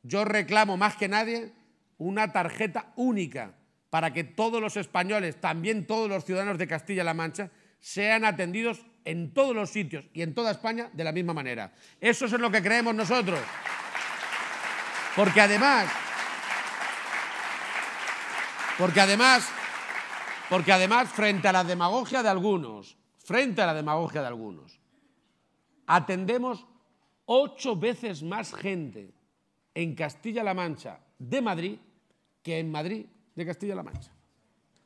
yo reclamo más que nadie una tarjeta única para que todos los españoles, también todos los ciudadanos de Castilla-La Mancha, sean atendidos en todos los sitios y en toda España de la misma manera. Eso es en lo que creemos nosotros. Porque además, frente a la demagogia de algunos, atendemos 8 veces más gente en Castilla-La Mancha de Madrid que en Madrid de Castilla-La Mancha.